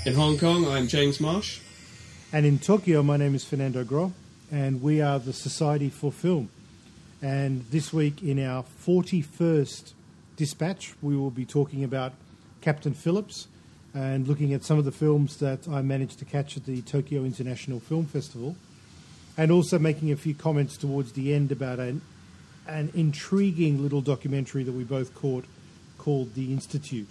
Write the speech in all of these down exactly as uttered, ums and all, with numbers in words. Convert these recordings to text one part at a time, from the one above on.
In Hong Kong, I'm James Marsh. And in Tokyo, my name is Fernando Gro, and we are the Society for Film. And this week, in our forty-first dispatch, we will be talking about Captain Phillips and looking at some of the films that I managed to catch at the Tokyo International Film Festival, and also making a few comments towards the end about an, an intriguing little documentary that we both caught called The Institute.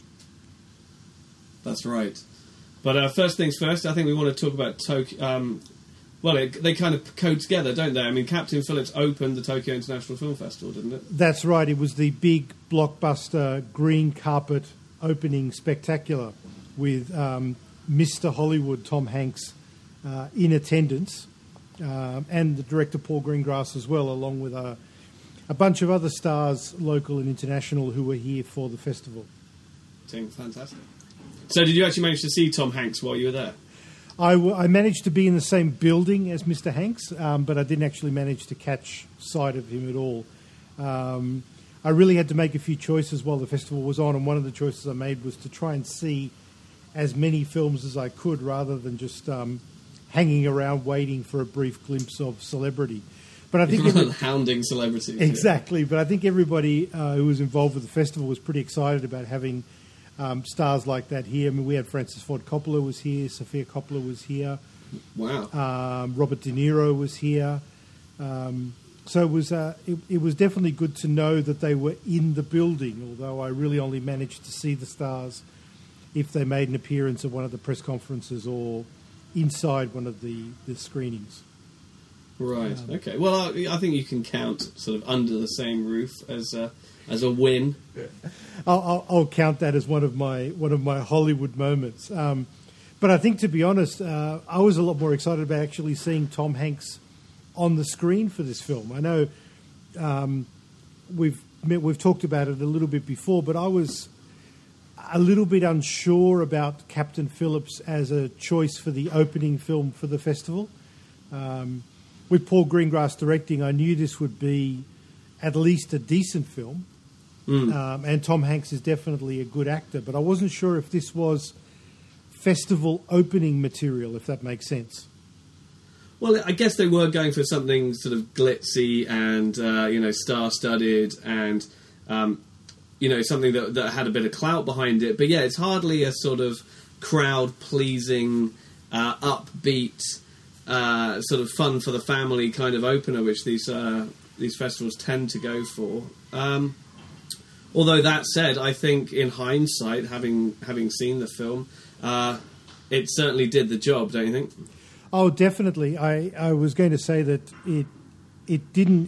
That's right. But uh, first things first, I think we want to talk about Tokyo. Um, well, it, they kind of code together, don't they? I mean, Captain Phillips opened the Tokyo International Film Festival, didn't it? That's right. It was the big blockbuster green carpet opening spectacular with um, Mister Hollywood Tom Hanks uh, in attendance, um, and the director Paul Greengrass as well, along with a, a bunch of other stars, local and international, who were here for the festival. Fantastic. So did you actually manage to see Tom Hanks while you were there? I, w- I managed to be in the same building as Mister Hanks, um, but I didn't actually manage to catch sight of him at all. Um, I really had to make a few choices while the festival was on, and one of the choices I made was to try and see as many films as I could rather than just um, hanging around waiting for a brief glimpse of celebrity. But I think every- hounding celebrities. Exactly, yeah. But I think everybody uh, who was involved with the festival was pretty excited about having Um, stars like that here. I mean, we had Francis Ford Coppola was here, Sofia Coppola was here. Wow. Um, Robert De Niro was here. Um, so it was uh, it, it was definitely good to know that they were in the building, although I really only managed to see the stars if they made an appearance at one of the press conferences or inside one of the, the screenings. Right, Um, okay. Well, I, I think you can count sort of under the same roof as a, as a win. I'll, I'll, I'll count that as one of my one of my Hollywood moments. Um, but I think, to be honest, uh, I was a lot more excited about actually seeing Tom Hanks on the screen for this film. I know um, we've we've talked about it a little bit before, but I was a little bit unsure about Captain Phillips as a choice for the opening film for the festival. Um, with Paul Greengrass directing, I knew this would be at least a decent film. Mm. Um, and Tom Hanks is definitely a good actor, but I wasn't sure if this was festival opening material, if that makes sense. Well, I guess they were going for something sort of glitzy and, uh, you know, star-studded and, um, you know, something that, that had a bit of clout behind it. But yeah, it's hardly a sort of crowd-pleasing, uh, upbeat, uh, sort of fun for the family kind of opener, which these uh, these festivals tend to go for. Um Although that said, I think in hindsight, having having seen the film, uh, it certainly did the job, don't you think? Oh, definitely. I, I was going to say that it it didn't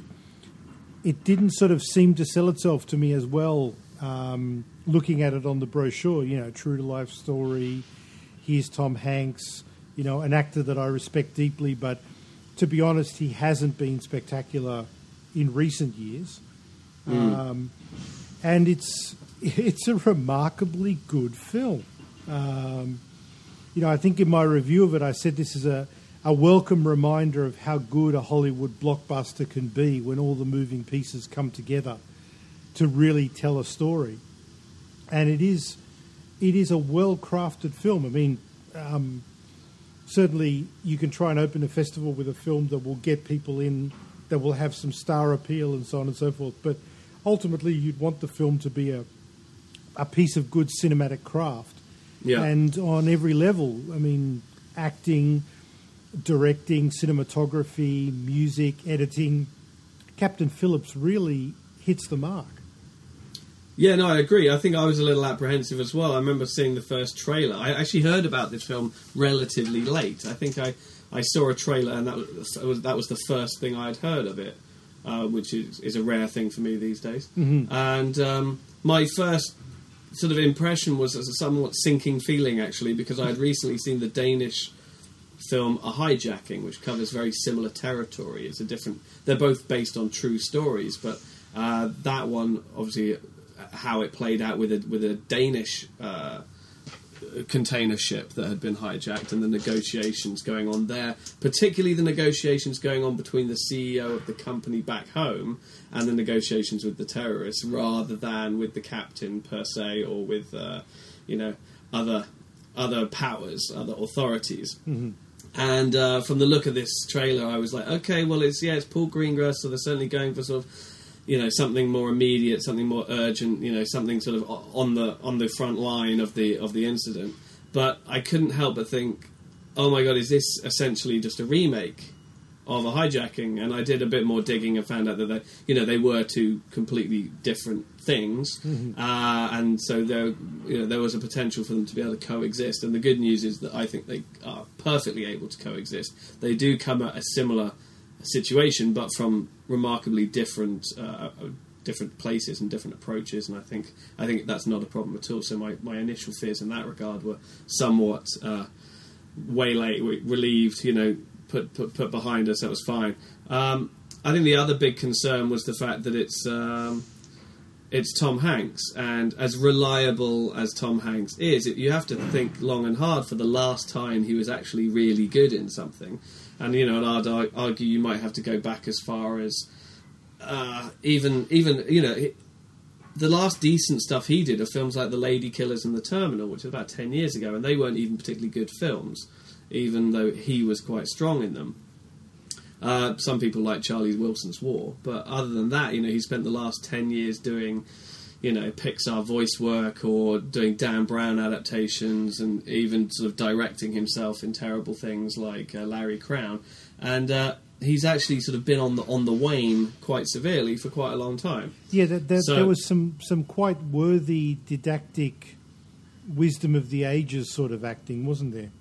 it didn't sort of seem to sell itself to me as well. Um, looking at it on the brochure, you know, true to life story. Here's Tom Hanks, you know, an actor that I respect deeply, but to be honest, he hasn't been spectacular in recent years. Mm. Um, And it's it's a remarkably good film. Um, you know, I think in my review of it, I said this is a, a welcome reminder of how good a Hollywood blockbuster can be when all the moving pieces come together to really tell a story. And it is it is a well-crafted film. I mean, um, certainly you can try and open a festival with a film that will get people in, that will have some star appeal and so on and so forth, but ultimately, you'd want the film to be a a piece of good cinematic craft. Yeah. And on every level, I mean, acting, directing, cinematography, music, editing, Captain Phillips really hits the mark. Yeah, no, I agree. I think I was a little apprehensive as well. I remember seeing the first trailer. I actually heard about this film relatively late. I think I, I saw a trailer and that was that was the first thing I'd heard of it. Uh, which is, is a rare thing for me these days. Mm-hmm. And um, my first sort of impression was a somewhat sinking feeling, actually, because I had recently seen the Danish film A Hijacking, which covers very similar territory. It's a different... They're both based on true stories, but uh, that one, obviously, how it played out with a, with a Danish uh, container ship that had been hijacked and the negotiations going on there, particularly the negotiations going on between the C E O of the company back home and the negotiations with the terrorists, rather than with the captain per se or with uh, you know other other powers, other authorities. Mm-hmm. And uh, from the look of this trailer, I was like, okay, well, it's yeah, it's Paul Greengrass, so they're certainly going for sort of, you know, something more immediate, something more urgent, you know, something sort of on the on the front line of the of the incident. But I couldn't help but think, oh my God, is this essentially just a remake of a hijacking? And I did a bit more digging and found out that they, you know, they were two completely different things, mm-hmm. uh, and so there, you know, there was a potential for them to be able to coexist. And the good news is that I think they are perfectly able to coexist. They do come at a similar situation, but from remarkably different uh, different places and different approaches. And I think I think that's not a problem at all. So my, my initial fears in that regard were somewhat uh, waylaid, relieved, you know, put put put behind us. That was fine. Um, I think the other big concern was the fact that it's um, it's Tom Hanks, and as reliable as Tom Hanks is, it, you have to think long and hard for the last time he was actually really good in something. And you know, and I'd argue you might have to go back as far as uh, even even you know the last decent stuff he did are films like The Lady Killers and The Terminal, which was about ten years ago, and they weren't even particularly good films, even though he was quite strong in them. Uh, some people like Charlie Wilson's War, but other than that, you know, he spent the last ten years doing, you know, Pixar voice work or doing Dan Brown adaptations, and even sort of directing himself in terrible things like uh, Larry Crown. And uh, he's actually sort of been on the on the wane quite severely for quite a long time. Yeah, there, there, so, there was some, some quite worthy didactic wisdom of the ages sort of acting, wasn't there?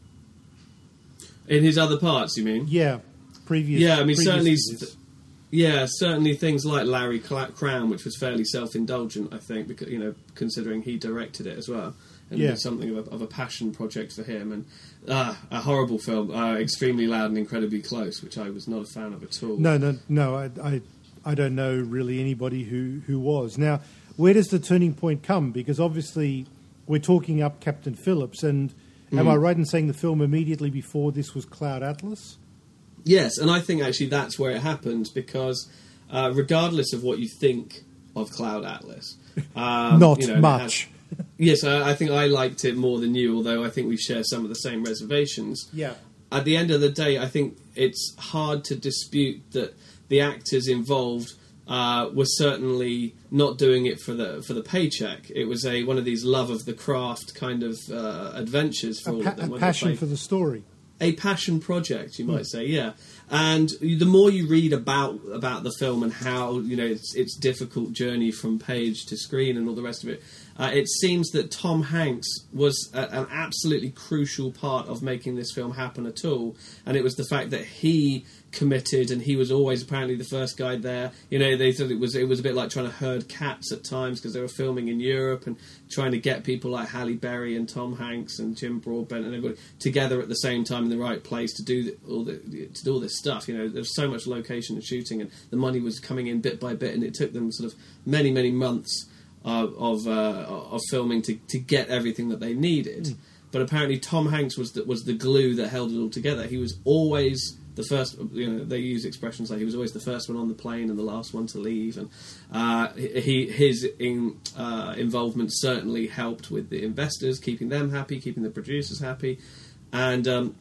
In his other parts, you mean? Yeah. Previous, yeah, I mean, certainly, th- yeah, certainly things like Larry Crown, which was fairly self-indulgent, I think, because, you know, considering he directed it as well, and yeah. it was something of a, of a passion project for him, and uh, a horrible film, uh, extremely loud and incredibly close, which I was not a fan of at all. No, no, no, I, I, I don't know really anybody who, who was. Now, where does the turning point come? Because obviously we're talking up Captain Phillips, and mm. am I right in saying the film immediately before this was Cloud Atlas? Yes, and I think actually that's where it happened, because uh, regardless of what you think of Cloud Atlas... Um, Not you know, much. Has, yes, I, I think I liked it more than you, although I think we share some of the same reservations. Yeah. At the end of the day, I think it's hard to dispute that the actors involved uh, were certainly not doing it for the for the paycheck. It was a one of these love of the craft kind of uh, adventures for a all pa- of them. A passion for the story. A passion project, you might say, yeah. And the more you read about about the film and how, you know, its its difficult journey from page to screen and all the rest of it, uh, it seems that Tom Hanks was a, an absolutely crucial part of making this film happen at all. And it was the fact that he committed, and he was always apparently the first guy there. You know, they thought it was it was a bit like trying to herd cats at times, because they were filming in Europe and trying to get people like Halle Berry and Tom Hanks and Jim Broadbent and everybody together at the same time in the right place to do the, all the to do all this stuff. You know, there's so much location and shooting, and the money was coming in bit by bit, and it took them sort of many many months uh, of uh, of filming to to get everything that they needed. Mm. But apparently Tom Hanks was the, was the glue that held it all together. He was always the first, you know, they use expressions like he was always the first one on the plane and the last one to leave, and uh, he his in, uh, involvement certainly helped with the investors, keeping them happy, keeping the producers happy, and um,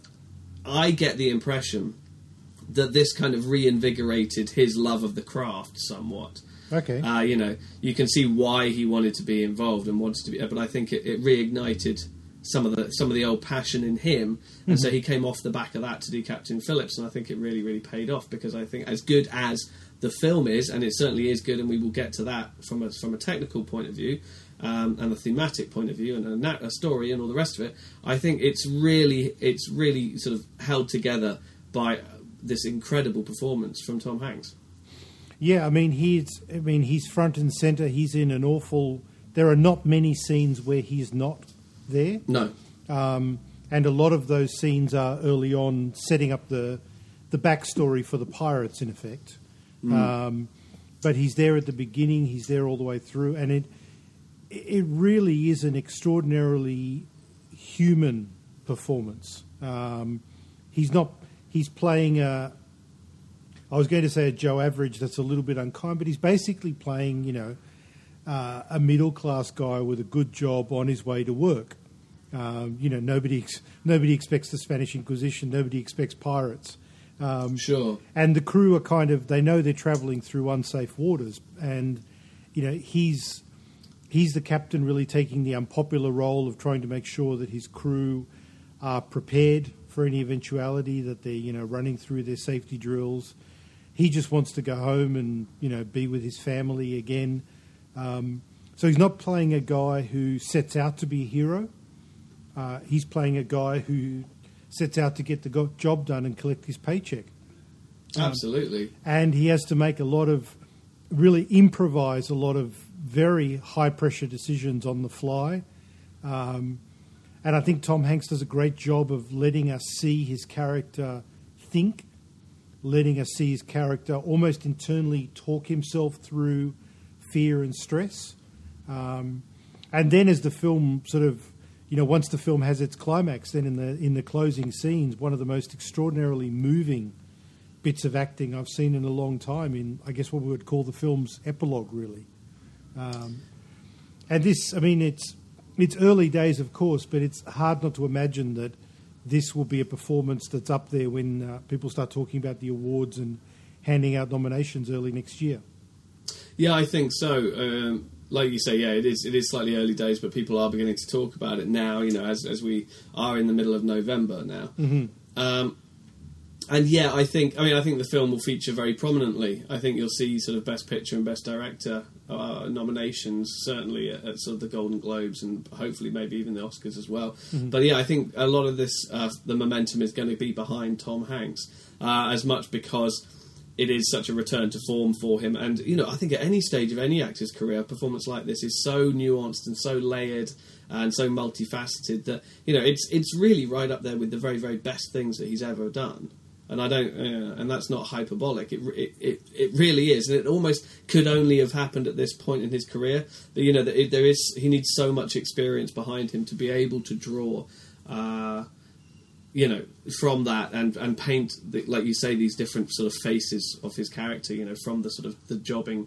I get the impression that this kind of reinvigorated his love of the craft somewhat. Okay, uh, you know, you can see why he wanted to be involved and wanted to be, but I think it, it reignited some of the some of the old passion in him, and mm-hmm. so he came off the back of that to do Captain Phillips, and I think it really really paid off, because I think as good as the film is, and it certainly is good, and we will get to that from a from a technical point of view, um, and a thematic point of view, and a, nat- a story and all the rest of it, I think it's really it's really sort of held together by this incredible performance from Tom Hanks. Yeah, I mean he's I mean he's front and center. He's in an awful. There are not many scenes where he's not there. No. Um, and a lot of those scenes are early on setting up the the backstory for the pirates, in effect. Mm. Um, but he's there at the beginning, he's there all the way through, and it it really is an extraordinarily human performance. Um, he's not... He's playing a... I was going to say a Joe Average, that's a little bit unkind, but he's basically playing, you know, uh, a middle-class guy with a good job on his way to work. Um, you know, nobody ex- nobody expects the Spanish Inquisition. Nobody expects pirates. Um, Sure. And the crew are kind of, they know they're travelling through unsafe waters. And, you know, he's he's the captain really taking the unpopular role of trying to make sure that his crew are prepared for any eventuality, that they're, you know, running through their safety drills. He just wants to go home and, you know, be with his family again. Um, so he's not playing a guy who sets out to be a hero. Uh, he's playing a guy who sets out to get the go- job done and collect his paycheck. Um, Absolutely. And he has to make a lot of, really improvise a lot of very high-pressure decisions on the fly. Um, and I think Tom Hanks does a great job of letting us see his character think, letting us see his character almost internally talk himself through fear and stress. Um, and then as the film sort of, you know, once the film has its climax, then in the in the closing scenes, one of the most extraordinarily moving bits of acting I've seen in a long time in, I guess, what we would call the film's epilogue, really. Um, and this, I mean, it's it's early days, of course, but it's hard not to imagine that this will be a performance that's up there when uh, people start talking about the awards and handing out nominations early next year. Yeah, I think so. Um, like you say, yeah, it is it is slightly early days, but people are beginning to talk about it now, you know, as as we are in the middle of November now. Mm-hmm. Um, and yeah, I think, I mean, I think the film will feature very prominently. I think you'll see sort of Best Picture and Best Director uh, nominations, certainly at, at sort of the Golden Globes and hopefully maybe even the Oscars as well. Mm-hmm. But yeah, I think a lot of this, uh, the momentum is going to be behind Tom Hanks, uh, as much because it is such a return to form for him. And, you know, I think at any stage of any actor's career, a performance like this is so nuanced and so layered and so multifaceted that, you know, it's it's really right up there with the very, very best things that he's ever done. And I don't, uh, and that's not hyperbolic. It, it it it really is, and it almost could only have happened at this point in his career. But you know, that it, there is, he needs so much experience behind him to be able to draw, uh, you know, from that and and paint, the, like you say, these different sort of faces of his character. You know, from the sort of the jobbing.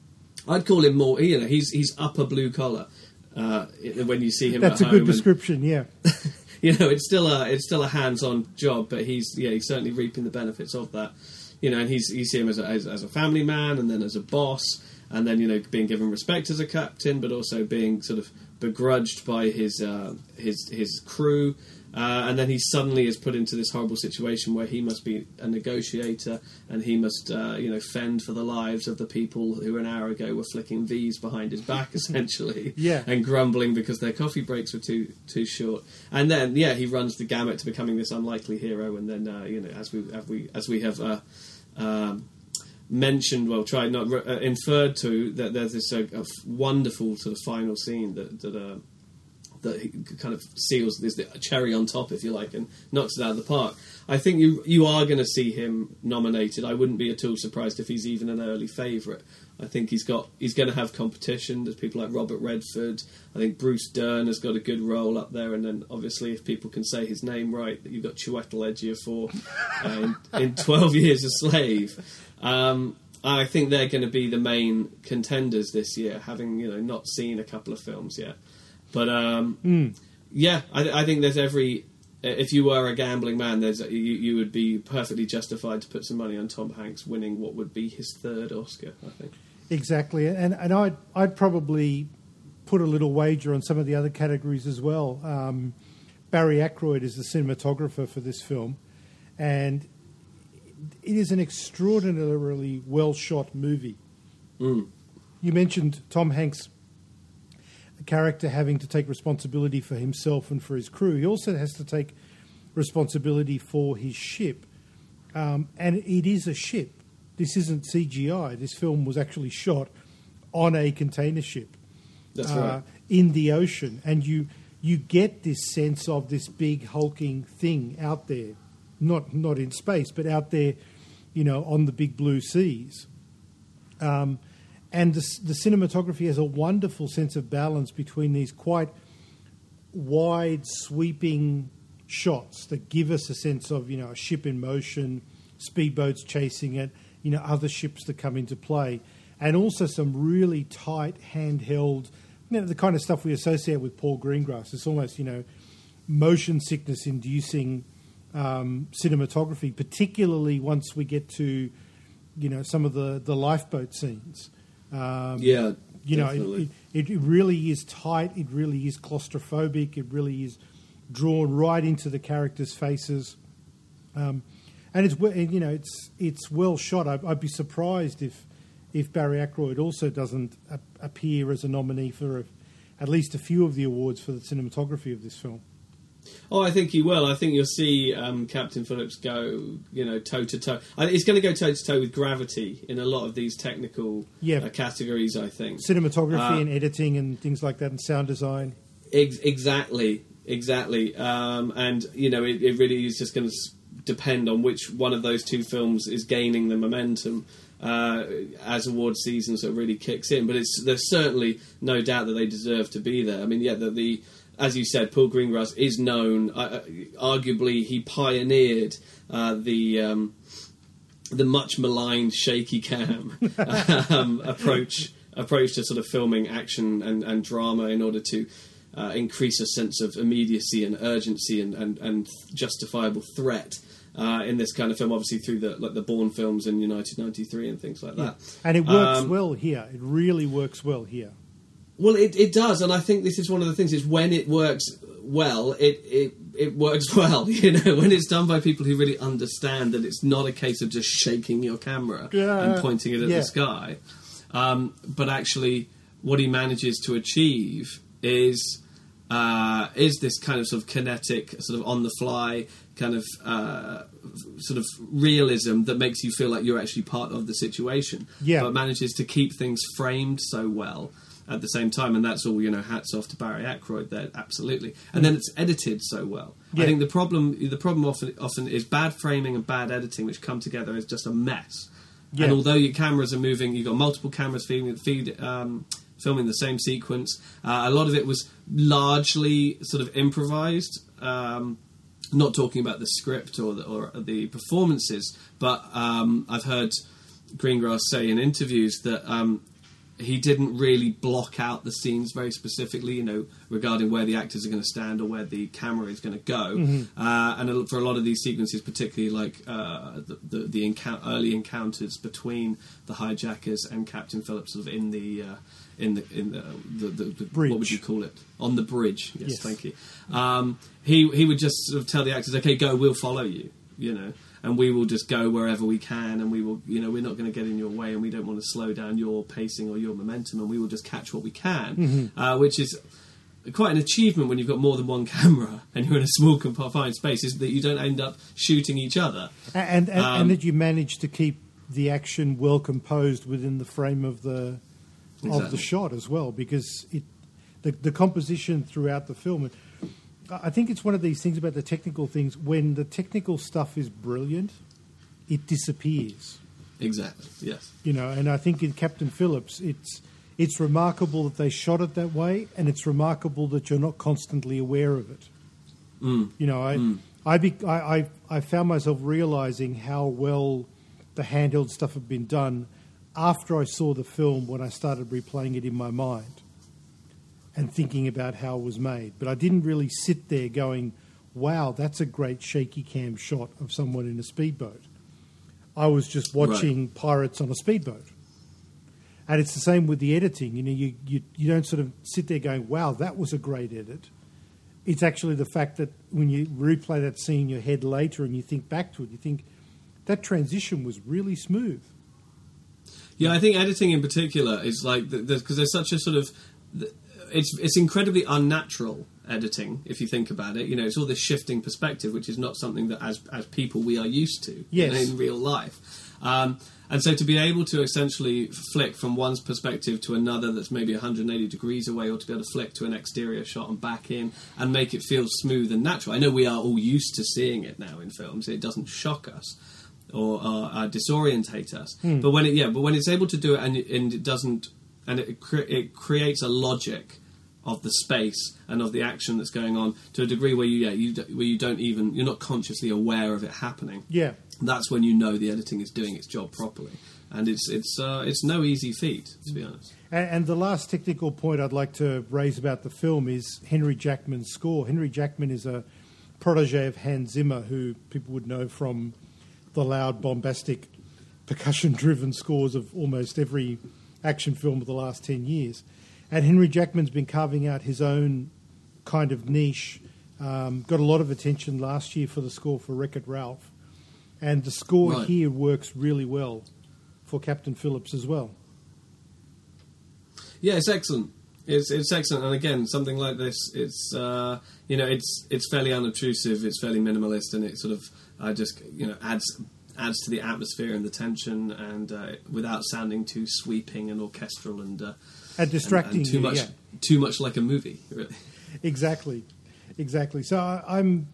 I'd call him more. You know, he's he's upper blue collar. Uh, when you see him, that's at a good home description. And, yeah. You know, it's still a it's still a hands-on job, but he's yeah he's certainly reaping the benefits of that. You know, and he's you see him as a, as, as a family man, and then as a boss, and then you know being given respect as a captain, but also being sort of begrudged by his uh, his his crew, uh, and then he suddenly is put into this horrible situation where he must be a negotiator, and he must uh, you know fend for the lives of the people who an hour ago were flicking V's behind his back, essentially, yeah, and grumbling because their coffee breaks were too too short. And then yeah, he runs the gamut to becoming this unlikely hero, and then uh, you know as we as we as we have. Uh, um, mentioned, well, tried not uh, inferred to that there's this uh, a wonderful sort of final scene that that, uh, that he kind of seals this the cherry on top, if you like, and knocks it out of the park. I think you you are going to see him nominated. I wouldn't be at all surprised if he's even an early favourite. I think he's got he's going to have competition. There's people like Robert Redford. I think Bruce Dern has got a good role up there, and then obviously if people can say his name right, you've got Chiwetel Ejiofor uh, in, in twelve Years a Slave. Um, I think they're going to be the main contenders this year, having you know not seen a couple of films yet. But um, mm. yeah, I, I think there's every. If you were a gambling man, there's you, you would be perfectly justified to put some money on Tom Hanks winning what would be his third Oscar, I think. Exactly, and and I'd I'd probably put a little wager on some of the other categories as well. Um, Barry Ackroyd is the cinematographer for this film, and it is an extraordinarily well shot movie. Mm. You mentioned Tom Hanks, a character having to take responsibility for himself and for his crew. He also has to take responsibility for his ship, um, and it is a ship. This isn't C G I. This film was actually shot on a container ship. That's uh, right. In the ocean. And you you get this sense of this big hulking thing out there. Not not in space, but out there, you know, on the big blue seas. Um, and the, the cinematography has a wonderful sense of balance between these quite wide, sweeping shots that give us a sense of, you know, a ship in motion, speedboats chasing it, you know, other ships that come into play, and also some really tight, handheld, you know, the kind of stuff we associate with Paul Greengrass. It's almost, you know, motion sickness inducing um, cinematography, particularly once we get to, you know, some of the, the lifeboat scenes. Um, yeah, you know, definitely. it, it, it really is tight. It really is claustrophobic. It really is drawn right into the characters' faces. Um, and it's, you know, it's it's well shot. I, I'd be surprised if if Barry Ackroyd also doesn't a, appear as a nominee for a, at least a few of the awards for the cinematography of this film. Oh, I think he will. I think you'll see um, Captain Phillips go, you know, toe to toe. He's going to go toe to toe with Gravity in a lot of these technical yeah. uh, categories. I think cinematography uh, and editing and things like that, and sound design. Ex- exactly, exactly. Um, and you know, it, it really is just going to depend on which one of those two films is gaining the momentum uh, as award season sort of really kicks in. But it's there's certainly no doubt that they deserve to be there. I mean, yeah, the. the as you said, Paul Greengrass is known. Uh, arguably, he pioneered uh, the um, the much maligned shaky cam um, approach approach to sort of filming action and, and drama in order to uh, increase a sense of immediacy and urgency and, and, and justifiable threat uh, in this kind of film. Obviously, through the like the Bourne films in United ninety-three and things like that. Yeah. And it works um, well here. It really works well here. Well, it, it does, and I think this is one of the things, is when it works well, it, it, it works well, you know, when it's done by people who really understand that it's not a case of just shaking your camera yeah, and pointing it at yeah. the sky, um, but actually what he manages to achieve is uh, is this kind of sort of kinetic, sort of on-the-fly kind of uh, sort of realism that makes you feel like you're actually part of the situation, yeah. but manages to keep things framed so well at the same time, and that's all, you know, hats off to Barry Ackroyd there, absolutely. And then it's edited so well. Yeah. I think the problem the problem often often is bad framing and bad editing, which come together as just a mess. Yeah. And although your cameras are moving, you've got multiple cameras feeding, feed, um, filming the same sequence, uh, a lot of it was largely sort of improvised, um, not talking about the script or the, or the performances, but um, I've heard Greengrass say in interviews that um, he didn't really block out the scenes very specifically, you know, regarding where the actors are going to stand or where the camera is going to go. Mm-hmm. Uh, and for a lot of these sequences, particularly like uh, the the, the encou- early encounters between the hijackers and Captain Phillips, sort of in the uh, in the in the, the, the, the bridge. What would you call it? On the bridge. Yes, yes. Thank you. Um, he he would just sort of tell the actors, "Okay, go. We'll follow you." You know. And we will just go wherever we can, and we will, you know, we're not going to get in your way, and we don't want to slow down your pacing or your momentum, and we will just catch what we can, mm-hmm. uh, which is quite an achievement when you've got more than one camera and you're in a small confined space, is that you don't end up shooting each other. And and, um, and that you manage to keep the action well composed within the frame of the exactly. of the shot as well, because it the, the composition throughout the film... I think it's one of these things about the technical things. When the technical stuff is brilliant, it disappears. Exactly, yes. You know, and I think in Captain Phillips, it's it's remarkable that they shot it that way, and it's remarkable that you're not constantly aware of it. Mm. You know, I, mm. I, be, I, I I found myself realising how well the handheld stuff had been done after I saw the film, when I started replaying it in my mind and thinking about how it was made. But I didn't really sit there going, wow, that's a great shaky cam shot of someone in a speedboat. I was just watching right. pirates on a speedboat. And it's the same with the editing. You know, you, you, you don't sort of sit there going, wow, that was a great edit. It's actually the fact that when you replay that scene in your head later and you think back to it, you think, that transition was really smooth. Yeah, I think editing in particular is like, because there's such a sort of... It's it's incredibly unnatural editing, if you think about it. You know, it's all this shifting perspective, which is not something that, as as people, we are used to yes. in, in real life. Um, and so to be able to essentially flick from one's perspective to another that's maybe one hundred eighty degrees away, or to be able to flick to an exterior shot and back in and make it feel smooth and natural. I know we are all used to seeing it now in films. It doesn't shock us or uh, uh, disorientate us. Hmm. But when it yeah, but when it's able to do it and, and it doesn't... And it, cre- it creates a logic of the space and of the action that's going on to a degree where you, yeah, you d- where you don't even, you're not consciously aware of it happening. Yeah, that's when you know the editing is doing its job properly. and it's it's uh, it's no easy feat, to be honest. And, and the last technical point I'd like to raise about the film is Henry Jackman's score. Henry Jackman is a protege of Hans Zimmer, who people would know from the loud, bombastic, percussion-driven scores of almost every action film of the last ten years. And Henry Jackman's been carving out his own kind of niche. Um, got a lot of attention last year for the score for Wreck-It Ralph. And the score right. here works really well for Captain Phillips as well. Yeah, it's excellent. It's it's excellent, and again, something like this, it's uh, you know, it's it's fairly unobtrusive, it's fairly minimalist, and it sort of uh, just you know adds adds to the atmosphere and the tension, and uh, without sounding too sweeping and orchestral and uh, and distracting, and, and too you, much yeah. too much like a movie. Really. Exactly, exactly. So I, I'm.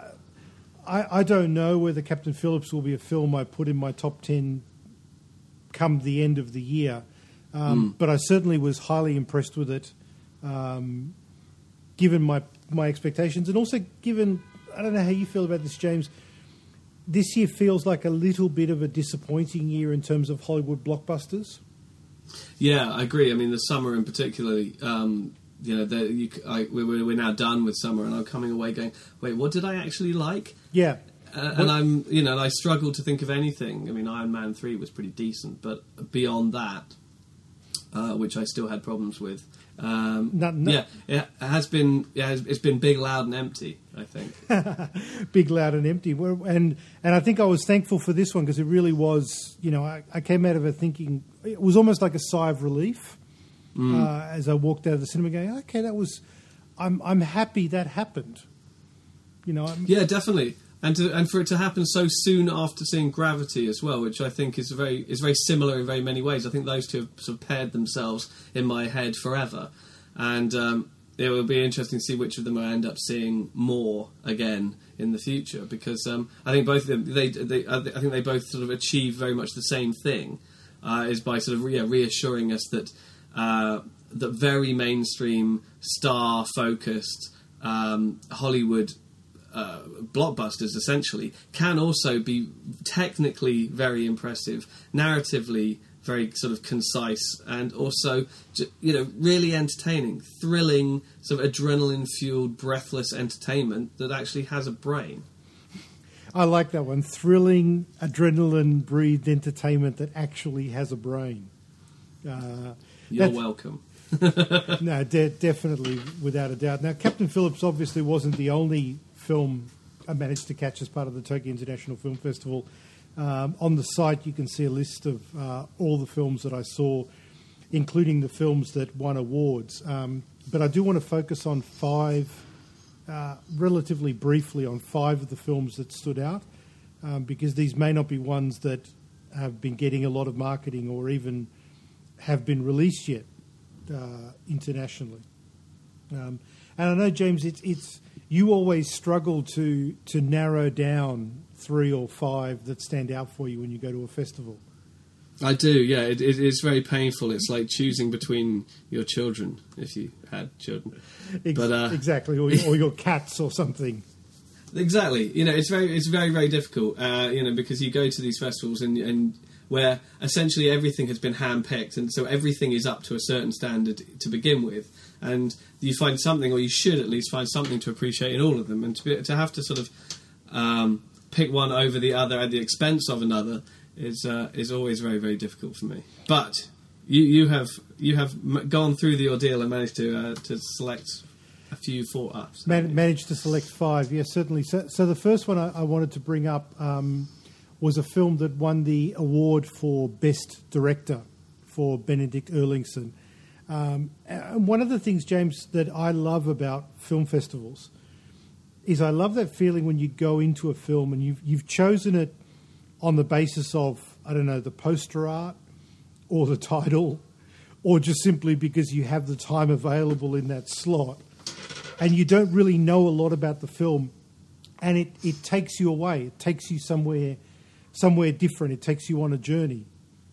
I, I don't know whether Captain Phillips will be a film I put in my top ten come the end of the year. Um, mm. But I certainly was highly impressed with it, um, given my my expectations, and also given, I don't know how you feel about this, James, this year feels like a little bit of a disappointing year in terms of Hollywood blockbusters. Yeah, I agree. I mean, the summer in particularly, um, you know, the, you, I, we're, we're now done with summer, and I'm coming away going, wait, what did I actually like? Yeah. Uh, and I'm, you know, I struggle to think of anything. I mean, Iron Man three was pretty decent, but beyond that, Uh, which I still had problems with. Um, no, no. Yeah, it has been. Yeah, it's been big, loud, and empty. I think big, loud, and empty. And and I think I was thankful for this one because it really was. You know, I, I came out of it thinking it was almost like a sigh of relief mm. uh, as I walked out of the cinema, going, "Okay, that was. I'm I'm happy that happened." You know. I'm, yeah, definitely. And to, and for it to happen so soon after seeing Gravity as well, which I think is very is very similar in very many ways. I think those two have sort of paired themselves in my head forever, and um, it will be interesting to see which of them I end up seeing more again in the future. Because um, I think both of them, they, they, I think they both sort of achieve very much the same thing, uh, is by sort of yeah, reassuring us that uh, that very mainstream, star focused um, Hollywood. Uh, blockbusters essentially can also be technically very impressive, narratively very sort of concise, and also you know really entertaining, thrilling, sort of adrenaline fueled, breathless entertainment that actually has a brain. I like that one. Thrilling, adrenaline breathed entertainment that actually has a brain. Uh, You're welcome. No, de- definitely, without a doubt. Now, Captain Phillips obviously wasn't the only film I managed to catch as part of the Tokyo International Film Festival. Um, on the site, you can see a list of uh, all the films that I saw, including the films that won awards. Um, but I do want to focus on five, uh, relatively briefly, on five of the films that stood out, um, because these may not be ones that have been getting a lot of marketing or even have been released yet uh, internationally. Um, and I know, James, it's it's you always struggle to to narrow down three or five that stand out for you when you go to a festival. I do, yeah. It, it, it's very painful. It's like choosing between your children, if you had children. Ex- but, uh, exactly, or, or your cats or something. Exactly. You know, it's very, it's very, very difficult. Uh, you know, because you go to these festivals and and where essentially everything has been handpicked, and so everything is up to a certain standard to begin with, and you find something, or you should at least find something to appreciate in all of them, and to be, to have to sort of um, pick one over the other at the expense of another is uh, is always very, very difficult for me. But you you have you have m- gone through the ordeal and managed to uh, to select a few for us. Man- managed to select five, yes, certainly. So, so the first one I, I wanted to bring up um, was a film that won the award for Best Director for Benedict Erlingsson. Um, and one of the things, James, that I love about film festivals is I love that feeling when you go into a film and you've, you've chosen it on the basis of, I don't know, the poster art or the title, or just simply because you have the time available in that slot, and you don't really know a lot about the film, and it, it takes you away. It takes you somewhere somewhere different. It takes you on a journey.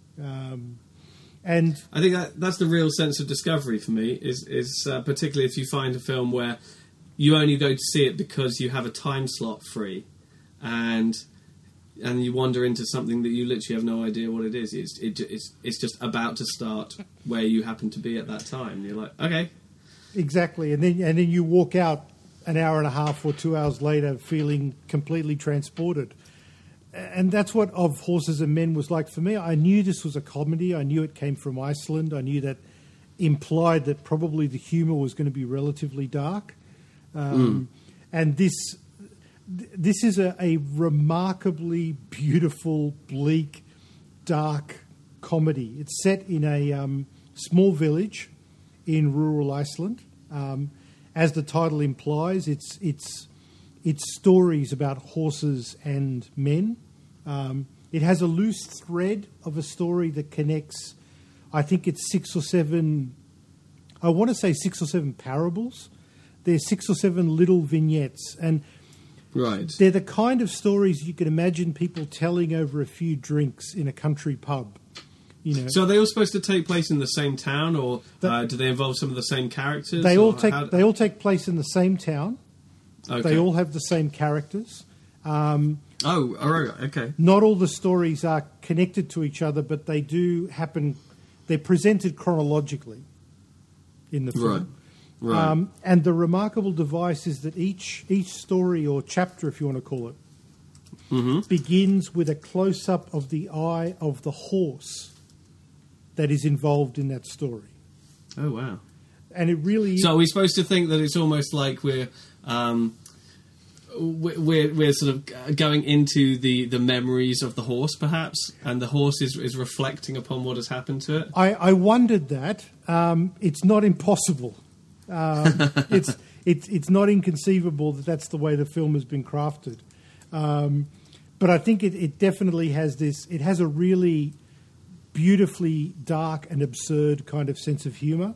Um, and I think that that's the real sense of discovery for me, is, is uh, particularly if you find a film where you only go to see it because you have a time slot free, and and you wander into something that you literally have no idea what it is. It's it, it's it's just about to start where you happen to be at that time. You're like, okay, exactly, and then and then you walk out an hour and a half or two hours later feeling completely transported. And that's what Of Horses and Men was like for me. I knew this was a comedy. I knew it came from Iceland. I knew that implied that probably the humour was going to be relatively dark. Um, mm. And this this is a, a remarkably beautiful, bleak, dark comedy. It's set in a um, small village in rural Iceland. Um, as the title implies, it's it's it's stories about horses and men. Um, it has a loose thread of a story that connects, I think it's six or seven, I want to say six or seven parables. There's six or seven little vignettes. And right. they're the kind of stories you can imagine people telling over a few drinks in a country pub. You know, so are they all supposed to take place in the same town, or uh, do they involve some of the same characters? They all or take how... they all take place in the same town. Okay. They all have the same characters. Um, oh, all right, okay. Not all the stories are connected to each other, but they do happen. They're presented chronologically in the film. Right. Right. Um, and the remarkable device is that each each story or chapter, if you want to call it, mm-hmm. begins with a close-up of the eye of the horse that is involved in that story. Oh, wow. And it really is. So are we supposed to think that it's almost like we're um, we're we're sort of going into the, the memories of the horse, perhaps, and the horse is, is reflecting upon what has happened to it? I, I wondered that. Um, it's not impossible. Um, it's it's it's not inconceivable that that's the way the film has been crafted. Um, but I think it, it definitely has this. It has a really beautifully dark and absurd kind of sense of humour.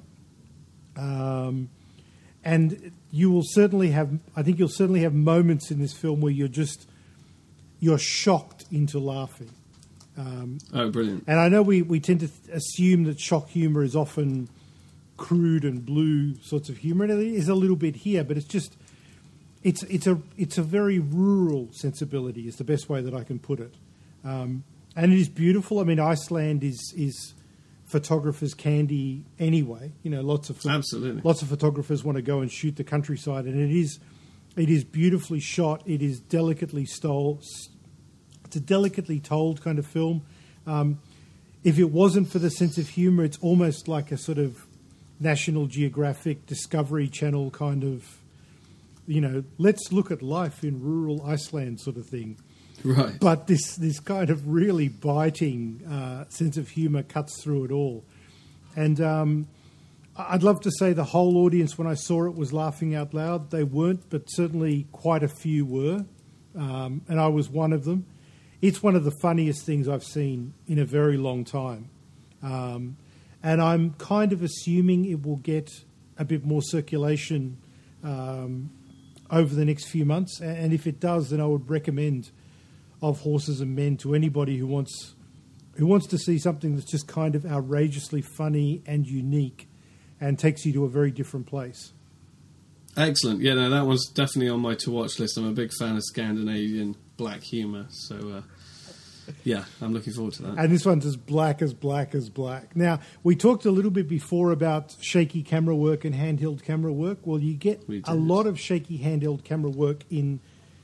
Um, and you will certainly have, I think you'll certainly have moments in this film where you're just, you're shocked into laughing. Um, oh, brilliant. And I know we, we tend to th- assume that shock humour is often crude and blue sorts of humour, and it is a little bit here, but it's just, it's it's a it's a very rural sensibility is the best way that I can put it. Um, and it is beautiful. I mean, Iceland is is photographer's candy anyway. You know, lots of absolutely lots of photographers want to go and shoot the countryside, and it is it is beautifully shot. It is delicately stole. It's a delicately told kind of film. Um, if it wasn't for the sense of humour, it's almost like a sort of National Geographic, Discovery Channel kind of, you know, let's look at life in rural Iceland sort of thing. Right. But this, this kind of really biting uh, sense of humour cuts through it all. And um, I'd love to say the whole audience, when I saw it, was laughing out loud. They weren't, but certainly quite a few were. Um, and I was one of them. It's one of the funniest things I've seen in a very long time. Um, and I'm kind of assuming it will get a bit more circulation um, over the next few months. And if it does, then I would recommend Of Horses and Men to anybody who wants who wants to see something that's just kind of outrageously funny and unique and takes you to a very different place. Excellent. Yeah, no, that one's definitely on my to-watch list. I'm a big fan of Scandinavian black humour, so uh, yeah, I'm looking forward to that. And this one's as black as black as black. Now, we talked a little bit before about shaky camera work and handheld camera work. Well, you get a lot of shaky handheld camera work in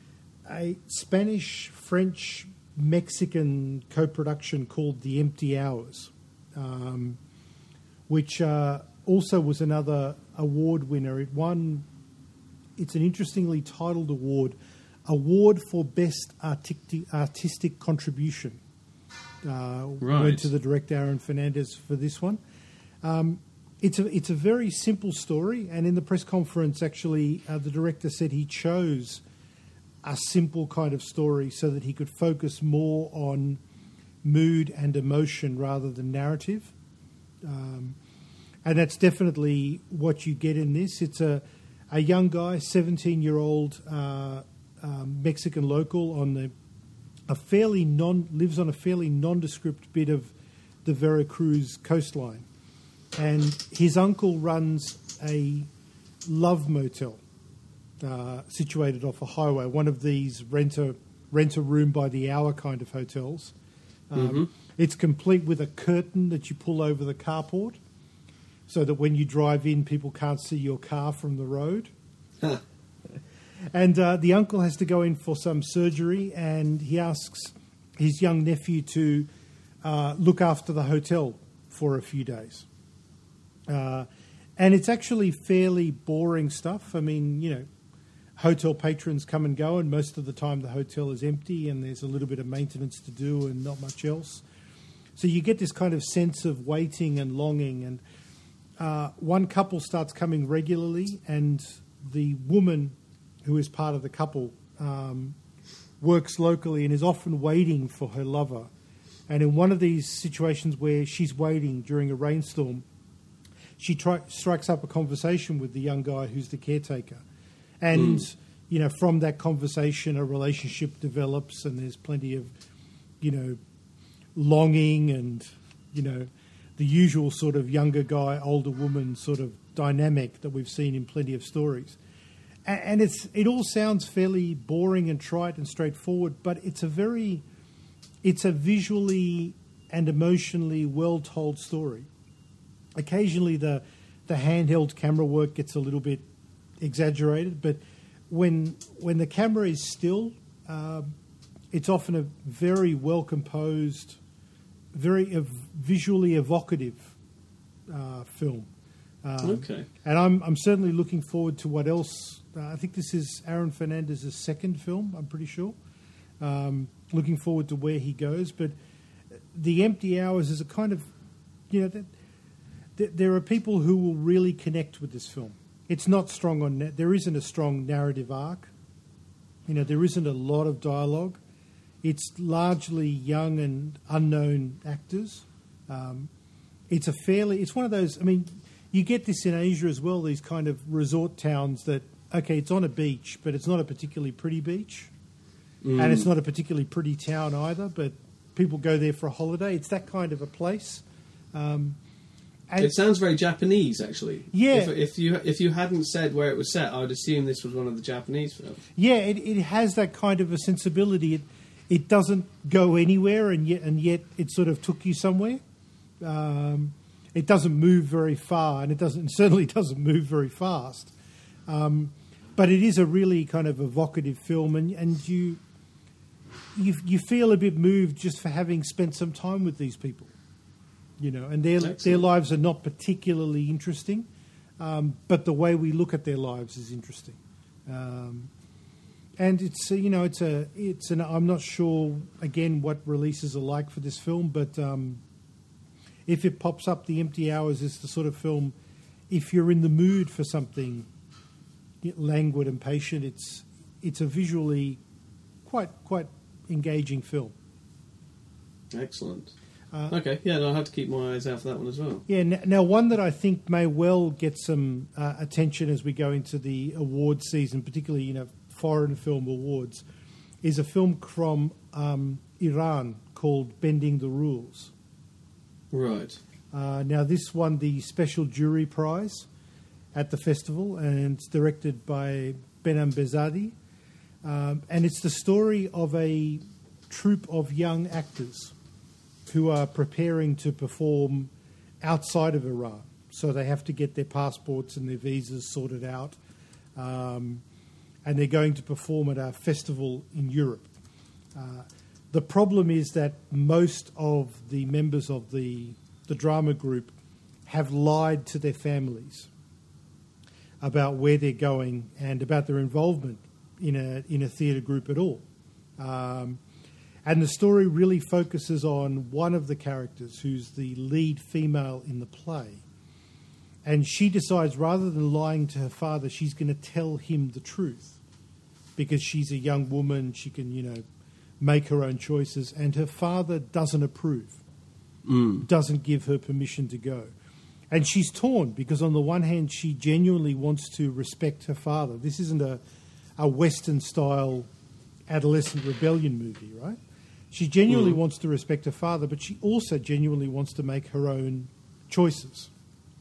a Spanish, French, Mexican co-production called The Empty Hours, um, which uh, also was another award winner. It won, it's an interestingly titled award, Award for Best Artistic, artistic Contribution. Uh, right. Went to the director, Aaron Fernandez, for this one. Um, it's a it's a very simple story, and in the press conference, actually, uh, the director said he chose a simple kind of story so that he could focus more on mood and emotion rather than narrative. Um, and that's definitely what you get in this. It's a, a young guy, seventeen-year-old uh, um, Mexican local on the a fairly non lives on a fairly nondescript bit of the Veracruz coastline, and his uncle runs a love motel Uh, situated off a highway, one of these renter rent a room by the hour kind of hotels. Um, Mm-hmm. It's complete with a curtain that you pull over the carport so that when you drive in, people can't see your car from the road. Huh. And uh, the uncle has to go in for some surgery, and he asks his young nephew to uh, look after the hotel for a few days. Uh, and it's actually fairly boring stuff. I mean, you know, hotel patrons come and go, and most of the time the hotel is empty and there's a little bit of maintenance to do and not much else. So you get this kind of sense of waiting and longing. And uh, one couple starts coming regularly, and the woman who is part of the couple um, works locally and is often waiting for her lover. And in one of these situations where she's waiting during a rainstorm, she tri- strikes up a conversation with the young guy who's the caretaker. And, mm. you know, from that conversation, a relationship develops, and there's plenty of, you know, longing and, you know, the usual sort of younger guy, older woman sort of dynamic that we've seen in plenty of stories. And, and it's it all sounds fairly boring and trite and straightforward, but it's a very, it's a visually and emotionally well-told story. Occasionally the the handheld camera work gets a little bit exaggerated, but when when the camera is still, uh, it's often a very well composed, very ev- visually evocative uh, film. Um, okay, and I'm I'm certainly looking forward to what else. Uh, I think this is Aaron Fernandez's second film. I'm pretty sure. Um, looking forward to where he goes, but The Empty Hours is a kind of, you know, th- th- there are people who will really connect with this film. It's not strong on net. There isn't a strong narrative arc. You know, there isn't a lot of dialogue. It's largely young and unknown actors. Um, it's a fairly, it's one of those, I mean, you get this in Asia as well, these kind of resort towns that, okay, it's on a beach, but it's not a particularly pretty beach. Mm. And it's not a particularly pretty town either, but people go there for a holiday. It's that kind of a place. Um, And it sounds very Japanese, actually. Yeah. If, if you if you hadn't said where it was set, I would assume this was one of the Japanese films. Yeah, it, it has that kind of a sensibility. It it doesn't go anywhere, and yet and yet it sort of took you somewhere. Um, it doesn't move very far, and it doesn't it certainly doesn't move very fast. Um, but it is a really kind of evocative film, and and you you you feel a bit moved just for having spent some time with these people. You know, and their Excellent. their lives are not particularly interesting, um, but the way we look at their lives is interesting. Um, and it's a, you know it's a it's an I'm not sure again what releases are like for this film, but um, if it pops up, The Empty Hours is the sort of film. If you're in the mood for something languid and patient, it's it's a visually quite quite engaging film. Excellent. Uh, okay, yeah, and I'll have to keep my eyes out for that one as well. Yeah, now one that I think may well get some uh, attention as we go into the awards season, particularly, you know, foreign film awards, is a film from um, Iran called Bending the Rules. Right. Uh, now this won the Special Jury Prize at the festival, and it's directed by Behnam Behzadi. Um, and it's the story of a troupe of young actors who are preparing to perform outside of Iran. So they have to get their passports and their visas sorted out. Um, and they're going to perform at a festival in Europe. Uh, the problem is that most of the members of the, the drama group have lied to their families about where they're going and about their involvement in a, in a theatre group at all. Um, And the story really focuses on one of the characters who's the lead female in the play. And she decides, rather than lying to her father, she's going to tell him the truth. Because she's a young woman, she can, you know, make her own choices. And her father doesn't approve, mm. doesn't give her permission to go. And she's torn, because on the one hand, she genuinely wants to respect her father. This isn't a, a Western-style adolescent rebellion movie, right? She genuinely mm. wants to respect her father, but she also genuinely wants to make her own choices.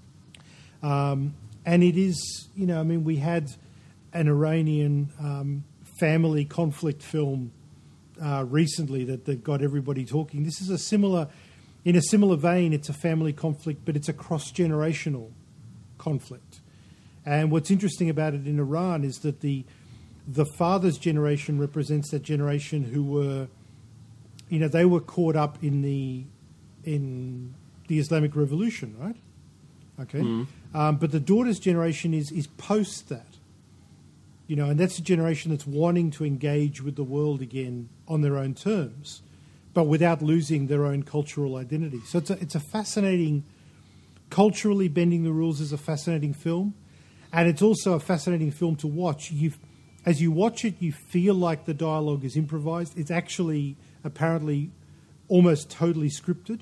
Um, and it is, you know, I mean, we had an Iranian um, family conflict film uh, recently that they've got everybody talking. This is a similar, in a similar vein, it's a family conflict, but it's a cross-generational conflict. And what's interesting about it in Iran is that the the father's generation represents that generation who were, you know, they were caught up in the in the Islamic Revolution, right? Okay, mm. um, but the daughter's generation is is post that. You know, and that's a generation that's wanting to engage with the world again on their own terms, but without losing their own cultural identity. So it's a, it's a fascinating, culturally bending the rules is a fascinating film, and it's also a fascinating film to watch. You, as you watch it, you feel like the dialogue is improvised. It's actually apparently almost totally scripted,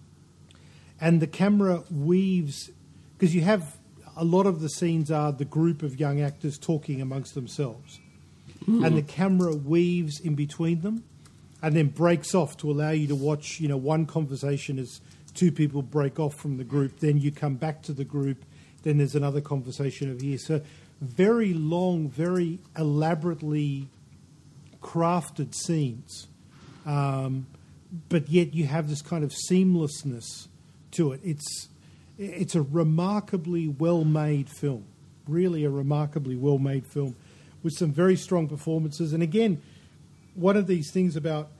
and the camera weaves, because you have a lot of the scenes are the group of young actors talking amongst themselves. Mm. And the camera weaves in between them and then breaks off to allow you to watch, you know, one conversation as two people break off from the group. Then you come back to the group. Then there's another conversation over here. So very long, very elaborately crafted scenes. Um, but yet you have this kind of seamlessness to it. It's... It's a remarkably well-made film, really a remarkably well-made film with some very strong performances. And again, one of these things about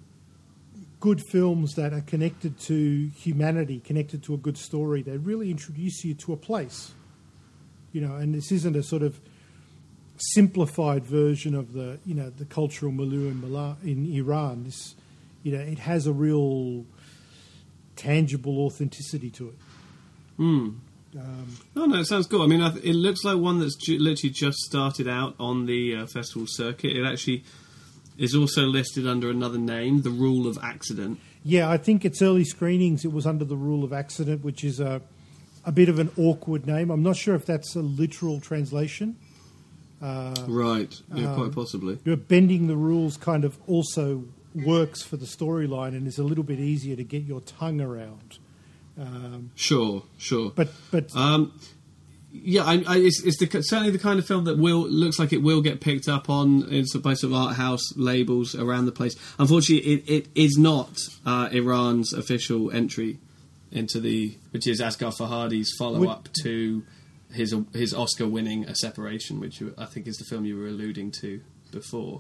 good films that are connected to humanity, connected to a good story, they really introduce you to a place. You know, and this isn't a sort of simplified version of the, you know, the cultural milieu in, Mala- in Iran. This, you know, it has a real tangible authenticity to it. Hmm. Um, no, no, it sounds cool. I mean, I th- it looks like one that's ju- literally just started out on the uh, festival circuit. It actually is also listed under another name, The Rule of Accident. Yeah, I think its early screenings, it was under The Rule of Accident, which is a, a bit of an awkward name. I'm not sure if that's a literal translation. Uh, right, yeah, um, quite possibly. Bending the rules kind of also works for the storyline and is a little bit easier to get your tongue around. Um, sure, sure. But but um, yeah, I, I, it's, it's the, certainly the kind of film that will looks like it will get picked up on in some place of art house labels around the place. Unfortunately, it, it is not uh, Iran's official entry into the, which is Asghar Farhadi's follow up to his his Oscar winning A Separation, which I think is the film you were alluding to before.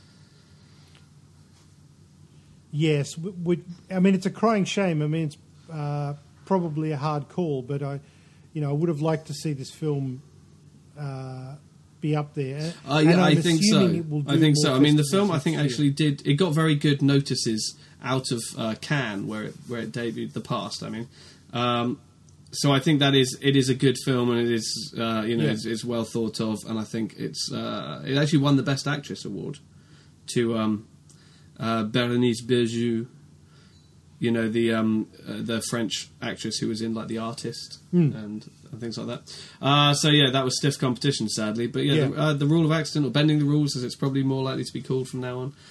Yes, we, we, I mean it's a crying shame. I mean it's. Uh, probably a hard call, but I, you know, I would have liked to see this film uh, be up there. Uh, yeah, I think so. I think so. I mean, the film I think actually did. It got very good notices out of uh, Cannes, where it, where it debuted. The Past. I mean, um, so I think that is it is a good film, and it is uh, you know yeah. it's, it's well thought of, and I think it's uh, it actually won the Best Actress award to um, uh, Bérénice Bejo. You know, the um, uh, the French actress who was in, like, The Artist mm. and, and things like that. Uh, so, yeah, that was stiff competition, sadly. But, yeah, yeah. The, uh, the Rule of Accident, or Bending the Rules, as it's probably more likely to be called from now on,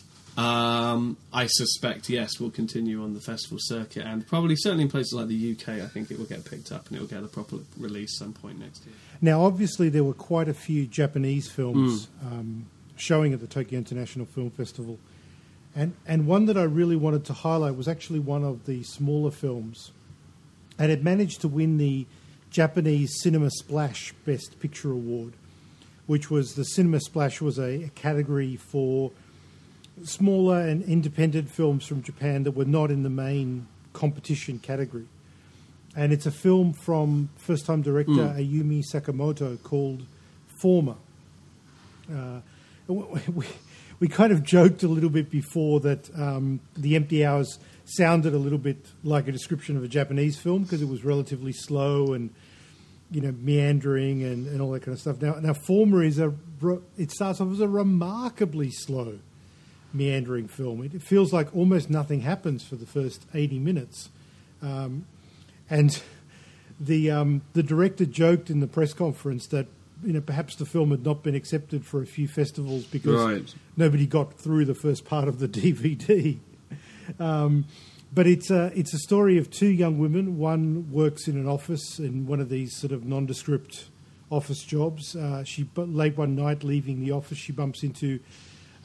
um, I suspect, yes, will continue on the festival circuit. And probably, certainly in places like the U K, I think it will get picked up and it will get a proper release some point next year. Now, obviously, there were quite a few Japanese films mm. um, showing at the Tokyo International Film Festival. And and one that I really wanted to highlight was actually one of the smaller films. And it managed to win the Japanese Cinema Splash Best Picture Award, which was the Cinema Splash was a, a category for smaller and independent films from Japan that were not in the main competition category. And it's a film from first-time director mm. Ayumi Sakamoto called Former. Uh, we, We kind of joked a little bit before that um, The Empty Hours sounded a little bit like a description of a Japanese film because it was relatively slow and, you know, meandering and, and all that kind of stuff. Now, now Former is a it starts off as a remarkably slow, meandering film. It, it feels like almost nothing happens for the first eighty minutes, um, and the um, the director joked in the press conference that, you know, perhaps the film had not been accepted for a few festivals because right. nobody got through the first part of the D V D. Um, but it's a, it's a story of two young women. One works in an office in one of these sort of nondescript office jobs. Uh, she late one night leaving the office, she bumps into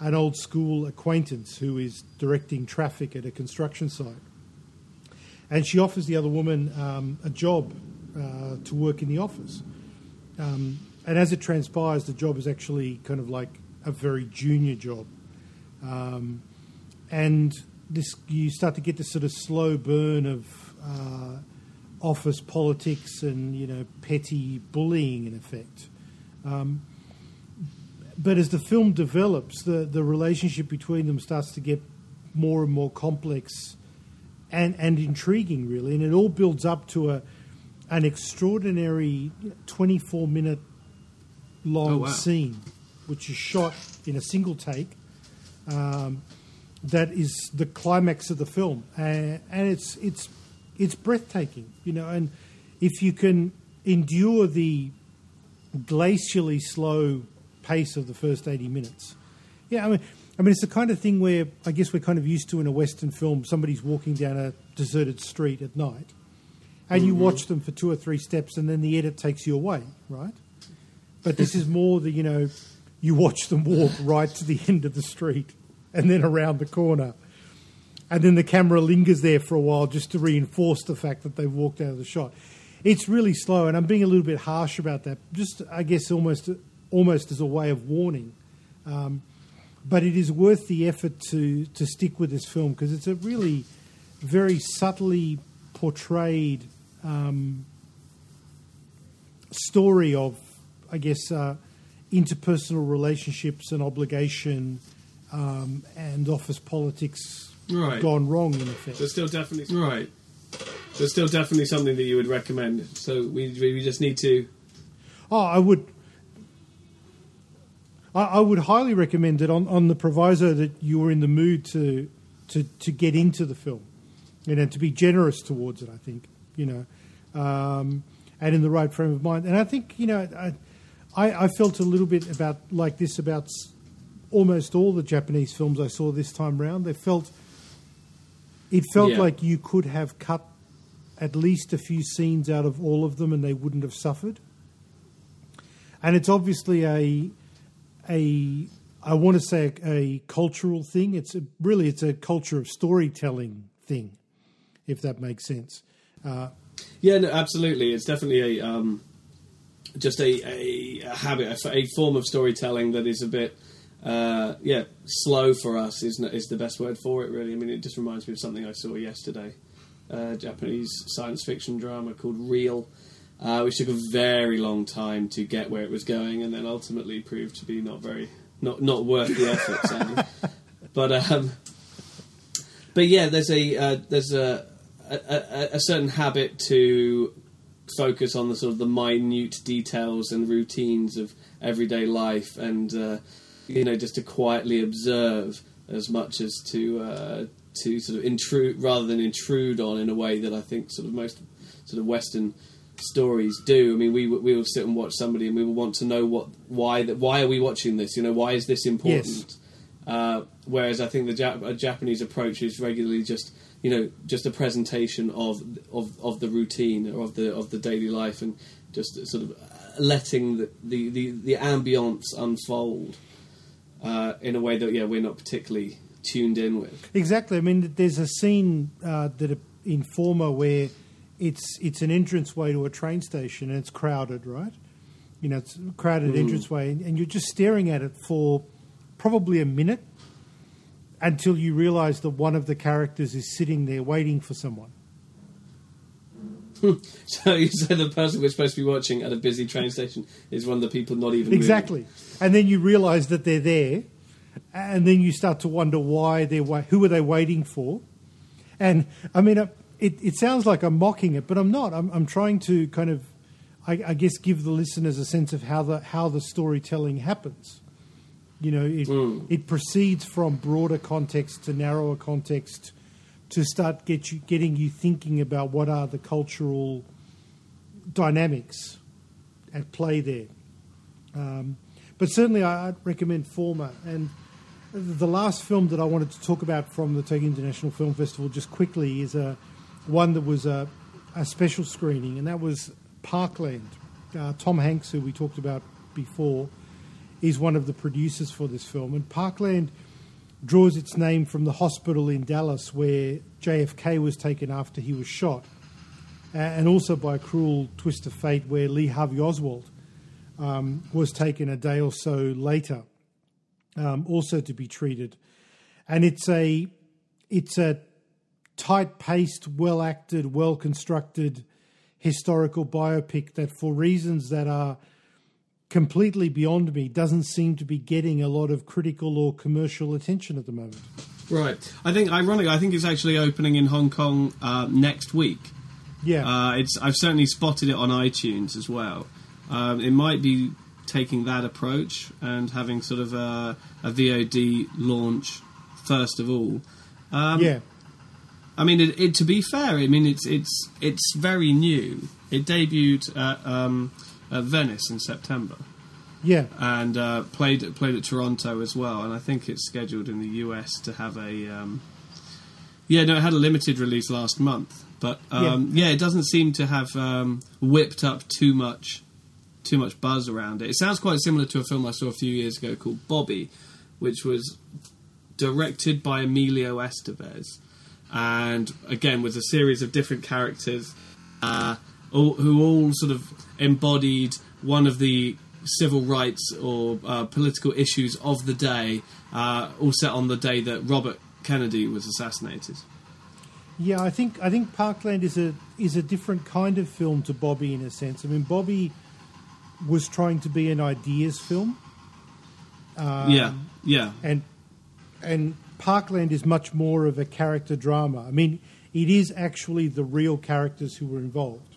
an old school acquaintance who is directing traffic at a construction site. And she offers the other woman um, a job uh, to work in the office. Um, and as it transpires, the job is actually kind of like a very junior job. Um, and this, you start to get this sort of slow burn of uh, office politics and, you know, petty bullying in effect. Um, but as the film develops, the, the relationship between them starts to get more and more complex and, and intriguing, really. And it all builds up to a an extraordinary twenty-four minute long oh, wow. scene, which is shot in a single take. Um, that is the climax of the film, uh, and it's it's it's breathtaking, you know. And if you can endure the glacially slow pace of the first eighty minutes, yeah, I mean, I mean, it's the kind of thing where I guess we're kind of used to in a Western film. Somebody's walking down a deserted street at night, and mm-hmm. you watch them for two or three steps, and then the edit takes you away, right? But this is more the, you know, you watch them walk right to the end of the street and then around the corner. And then the camera lingers there for a while just to reinforce the fact that they've walked out of the shot. It's really slow, and I'm being a little bit harsh about that, just, I guess, almost almost as a way of warning. Um, but it is worth the effort to, to stick with this film because it's a really very subtly portrayed um, story of, I guess, uh, interpersonal relationships and obligation um, and office politics right. gone wrong, in effect. There's still definitely right. There's still definitely something that you would recommend. So we we just need to. Oh, I would. I, I would highly recommend it on, on the proviso that you were in the mood to to to get into the film, you know, to be generous towards it. I think, you know, um, and in the right frame of mind. And I think, you know, I, I, I felt a little bit about like this about almost all the Japanese films I saw this time round. They felt it felt yeah. like you could have cut at least a few scenes out of all of them, and they wouldn't have suffered. And it's obviously a a I want to say a, a cultural thing. It's a, really it's a culture of storytelling thing, if that makes sense. Uh, yeah, no, absolutely. It's definitely a um, just a, a, a habit, a, a form of storytelling that is a bit. Uh, yeah, slow for us is is the best word for it, really. I mean, it just reminds me of something I saw yesterday, a Japanese science fiction drama called Real, uh, which took a very long time to get where it was going, and then ultimately proved to be not very, not not worth the effort. Sadly. But um, but yeah, there's a uh, there's a, a a certain habit to focus on the sort of the minute details and routines of everyday life, and uh, you know, just to quietly observe as much as to uh, to sort of intrude rather than intrude on in a way that I think sort of most sort of Western stories do. I mean, we we will sit and watch somebody, and we will want to know what why that why are we watching this? You know, why is this important? Yes. Uh, whereas I think the Jap- a Japanese approach is regularly just you know just a presentation of of of the routine or of the of the daily life, and just sort of letting the the the, the ambience unfold. Uh, in a way that, yeah, we're not particularly tuned in with. Exactly. I mean, there's a scene uh, that in Former where it's it's an entranceway to a train station and it's crowded, right? You know, it's a crowded mm. entranceway, and, and you're just staring at it for probably a minute until you realise that one of the characters is sitting there waiting for someone. So you say the person we're supposed to be watching at a busy train station is one of the people not even exactly, moving. And then you realise that they're there, and then you start to wonder why they're wa- who are they waiting for? And I mean, it it sounds like I'm mocking it, but I'm not. I'm I'm trying to kind of, I, I guess, give the listeners a sense of how the how the storytelling happens. You know, it mm. it proceeds from broader context to narrower context, to start get you getting you thinking about what are the cultural dynamics at play there. Um, but certainly I, I'd recommend Former. And the last film that I wanted to talk about from the Tokyo International Film Festival just quickly is a, one that was a, a special screening, and that was Parkland. Uh, Tom Hanks, who we talked about before, is one of the producers for this film. And Parkland draws its name from the hospital in Dallas where J F K was taken after he was shot, and also by a cruel twist of fate where Lee Harvey Oswald um, was taken a day or so later, um, also to be treated. And it's a it's a tight-paced, well-acted, well-constructed historical biopic that, for reasons that are completely beyond me, doesn't seem to be getting a lot of critical or commercial attention at the moment. Right. I think, ironically, I think it's actually opening in Hong Kong uh, next week. Yeah. Uh, it's I've certainly spotted it on iTunes as well. Um, it might be taking that approach and having sort of a, a V O D launch first of all. Um, yeah. I mean, it, it, to be fair, I mean it's it's it's very new. It debuted at, um, at Venice in September. Yeah. And uh, played played at Toronto as well. And I think it's scheduled in the U S to have a um, yeah no it had a limited release last month. But um, yeah. yeah, it doesn't seem to have um, whipped up too much, too much buzz around it. It sounds quite similar to a film I saw a few years ago called Bobby, which was directed by Emilio Estevez, and again with a series of different characters, uh, all, who all sort of embodied one of the civil rights or uh, political issues of the day, uh, all set on the day that Robert Kennedy was assassinated. Yeah, I think I think Parkland is a is a different kind of film to Bobby in a sense. I mean, Bobby was trying to be an ideas film. Um, yeah, yeah, and and Parkland is much more of a character drama. I mean, it is actually the real characters who were involved.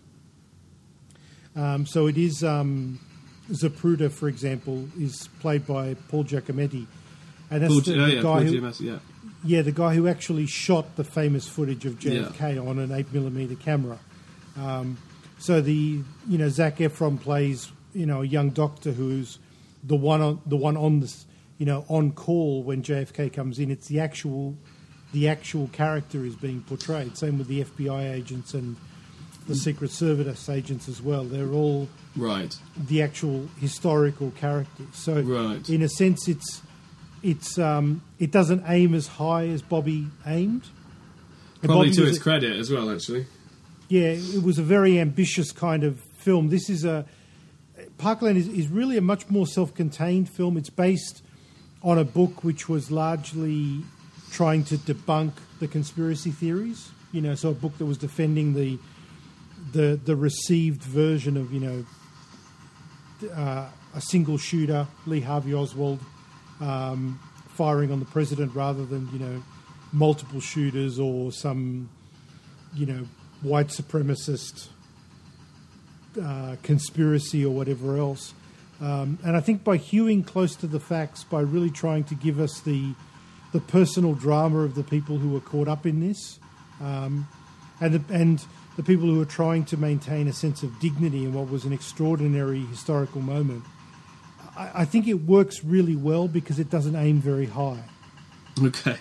Um, so it is um, Zapruder, for example, is played by Paul Giacometti, and that's Paul, the, oh, the yeah, guy Paul who. Giamatti, yeah. Yeah, the guy who actually shot the famous footage of J F K yeah. on an eight millimeter camera. Um, so the you know Zac Efron plays you know a young doctor who's the one on the one on this you know on call when J F K comes in. It's the actual the actual character is being portrayed. Same with the F B I agents and the Secret Service agents as well. They're all right the actual historical characters. So right. in a sense, it's. It's um, it doesn't aim as high as Bobby aimed. And Probably Bobby to was its a, credit as well, actually. Yeah, it was a very ambitious kind of film. This is a Parkland is, is really a much more self-contained film. It's based on a book which was largely trying to debunk the conspiracy theories. You know, so a book that was defending the the the received version of you know uh, a single shooter, Lee Harvey Oswald. Um, firing on the president rather than you know multiple shooters or some you know white supremacist uh, conspiracy or whatever else. Um, and I think by hewing close to the facts, by really trying to give us the the personal drama of the people who were caught up in this, um, and the, and the people who were trying to maintain a sense of dignity in what was an extraordinary historical moment. I think it works really well because it doesn't aim very high. Okay.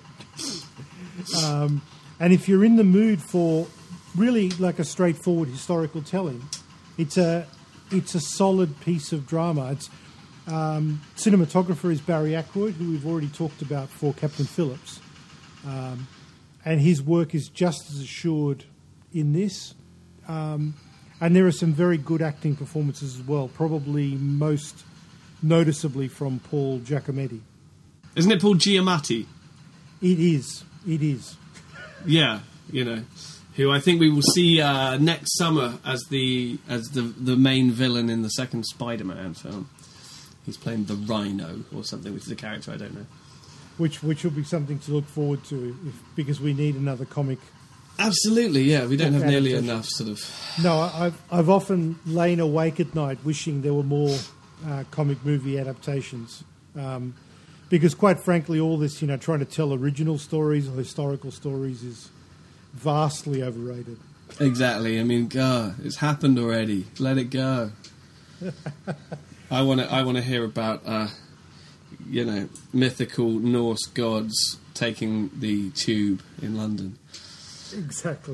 um, and if you're in the mood for really like a straightforward historical telling, it's a it's a solid piece of drama. It's um, cinematographer is Barry Ackroyd, who we've already talked about for Captain Phillips, um, and his work is just as assured in this. Um, and there are some very good acting performances as well. Probably most. Noticeably from Paul Giacometti. Isn't it Paul Giamatti? It is. It is. Yeah, you know, who I think we will see uh, next summer as the as the the main villain in the second Spider-Man film. He's playing the Rhino or something, which is a character I don't know. Which which will be something to look forward to, if, because we need another comic. Absolutely, yeah. We don't have nearly adaptation. enough sort of. No, I've I've often lain awake at night wishing there were more. Uh, comic movie adaptations, um, because quite frankly, all this, you know, trying to tell original stories or historical stories is vastly overrated. Exactly. I mean, God, it's happened already. Let it go. I want to. I want to hear about, uh, you know, mythical Norse gods taking the tube in London. Exactly.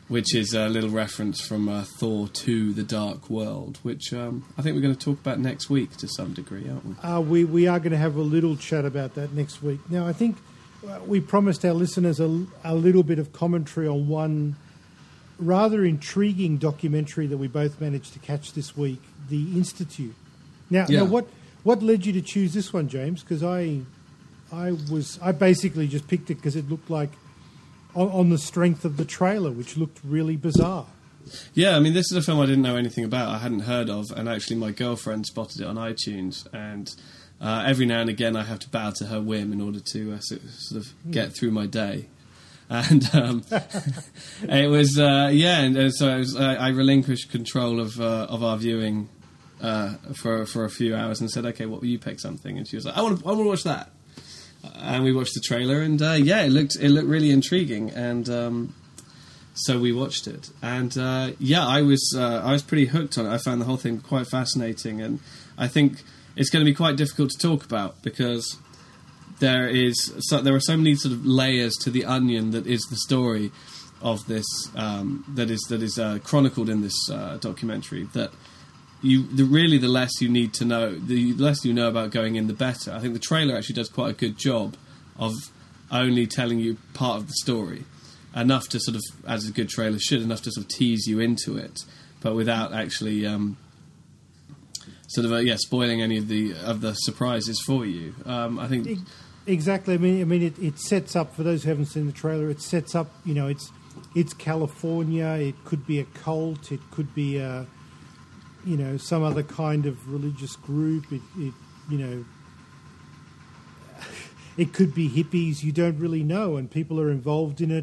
which is a little reference from uh, Thor two: The Dark World, which um, I think we're going to talk about next week to some degree, aren't we? Uh, we we are going to have a little chat about that next week. Now, I think uh, we promised our listeners a, a little bit of commentary on one rather intriguing documentary that we both managed to catch this week, The Institute. Now, Yeah. now what what led you to choose this one, James? Because I I was I basically just picked it because it looked like on, on the strength of the trailer, which looked really bizarre. Yeah, I mean, this is a film I didn't know anything about, I hadn't heard of, and actually my girlfriend spotted it on iTunes, and uh, every now and again I have to bow to her whim in order to uh, so- sort of get through my day. And um, it was, uh, yeah, and, and so I, was, I, I relinquished control of uh, of our viewing uh, for for a few hours and said, okay, what will you pick something? And she was like, I want to I want to watch that. And we watched the trailer, and uh, yeah, it looked it looked really intriguing, and um, so we watched it, and uh, yeah, I was uh, I was pretty hooked on it. I found the whole thing quite fascinating, and I think it's going to be quite difficult to talk about because there is so, there are so many sort of layers to the onion that is the story of this um, that is that is uh, chronicled in this uh, documentary that. You the, really the less you need to know, the less you know about going in, the better. I think the trailer actually does quite a good job of only telling you part of the story, enough to sort of, as a good trailer should, enough to sort of tease you into it, but without actually um, sort of uh, yeah spoiling any of the of the surprises for you. Um, I think exactly. I mean, I mean, it, it sets up for those who haven't seen the trailer. It sets up, you know, it's it's California. It could be a cult. It could be a you know, some other kind of religious group. It, it, you know, it could be hippies. You don't really know, and people are involved in it,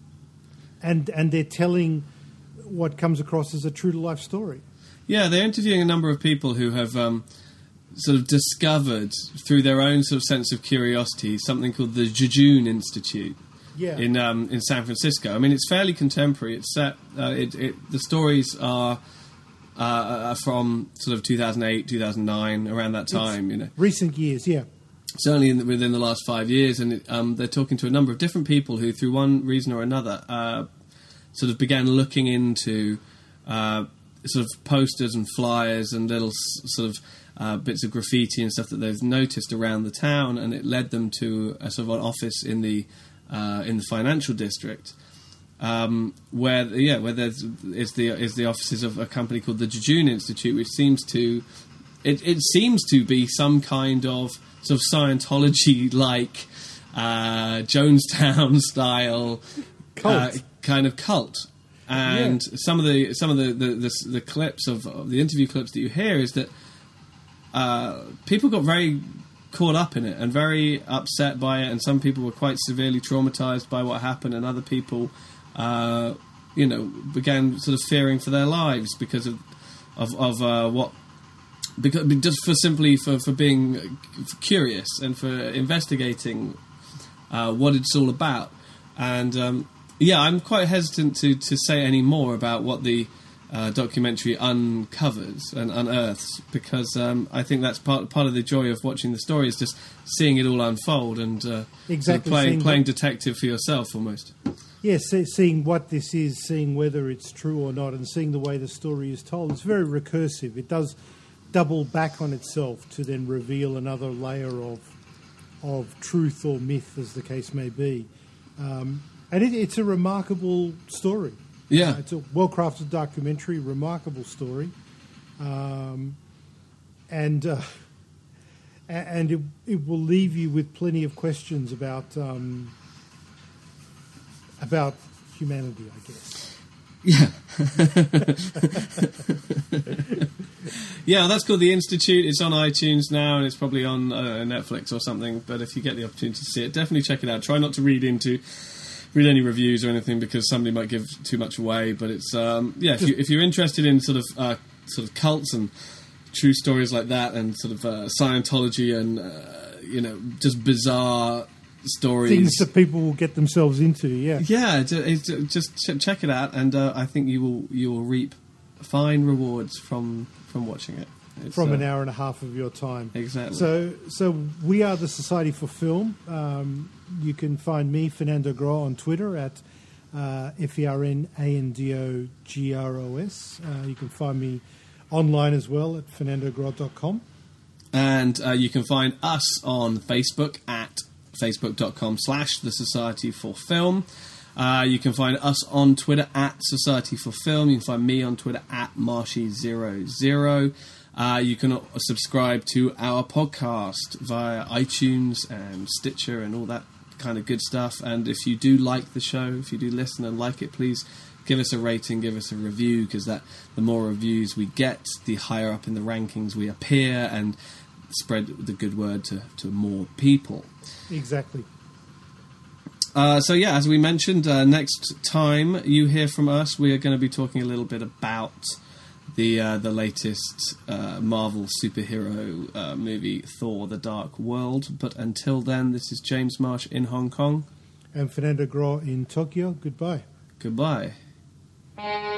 and and they're telling what comes across as a true to life story. Yeah, they're interviewing a number of people who have um, sort of discovered through their own sort of sense of curiosity something called the Jejune Institute. Yeah. In um, in San Francisco. I mean, it's fairly contemporary. It's set. Uh, it, it, the stories are. Uh, from sort of two thousand eight, two thousand nine, around that time, it's you know, recent years, yeah, certainly in the, within the last five years, and it, um, they're talking to a number of different people who, through one reason or another, uh, sort of began looking into uh, sort of posters and flyers and little s- sort of uh, bits of graffiti and stuff that they've noticed around the town, and it led them to a sort of an office in the uh, in the financial district. Um, where yeah, where there's is the is the offices of a company called the Jejune Institute, which seems to it, it seems to be some kind of sort of Scientology like uh, Jonestown style uh, kind of cult. And yeah. some of the some of the the, the, the clips of, of the interview clips that you hear is that uh, people got very caught up in it and very upset by it, and some people were quite severely traumatized by what happened, and other people. Uh, you know, began sort of fearing for their lives because of of, of uh, what, because just for simply for, for being curious and for investigating uh, what it's all about. And um, yeah, I'm quite hesitant to, to say any more about what the uh, documentary uncovers and unearths, because um, I think that's part part of the joy of watching the story is just seeing it all unfold and uh, exactly sort of playing playing that. detective for yourself almost. Yes, yeah, seeing what this is, seeing whether it's true or not, and seeing the way the story is told. It's very recursive. It does double back on itself to then reveal another layer of of truth or myth, as the case may be. Um, and it, it's a remarkable story. Yeah. Uh, it's a well-crafted documentary, remarkable story. Um, and uh, and it, it will leave you with plenty of questions about... Um, About humanity, I guess. Yeah. Yeah, that's called The Institute. It's on iTunes now, and it's probably on uh, Netflix or something. But if you get the opportunity to see it, definitely check it out. Try not to read into read any reviews or anything because somebody might give too much away. But it's um, yeah, if, you, if you're interested in sort of uh, sort of cults and true stories like that, and sort of uh, Scientology and uh, you know just bizarre. Stories, things that people will get themselves into, yeah, yeah. Just check it out, and uh, I think you will you will reap fine rewards from from watching it. It's, from uh, an hour and a half of your time, exactly. So, so we are the Society for Film. Um, you can find me, Fernando Gros, on Twitter at uh, F E R N A N D O G R O S. Uh, you can find me online as well at fernando gros dot com. And uh, you can find us on Facebook at facebook.com slash the Society for Film. Uh, you can find us on Twitter at Society for Film. You can find me on Twitter at Marshy zero zero. Uh, you can subscribe to our podcast via iTunes and Stitcher and all that kind of good stuff. And if you do like the show, if you do listen and like it, please give us a rating, give us a review, because that the more reviews we get, the higher up in the rankings we appear, and spread the good word to, to more people. Exactly. Uh, so yeah, as we mentioned, uh, next time you hear from us, we are going to be talking a little bit about the uh, the latest uh, Marvel superhero uh, movie, Thor: The Dark World. But until then, this is James Marsh in Hong Kong. And Fernando Gros in Tokyo. Goodbye. Goodbye.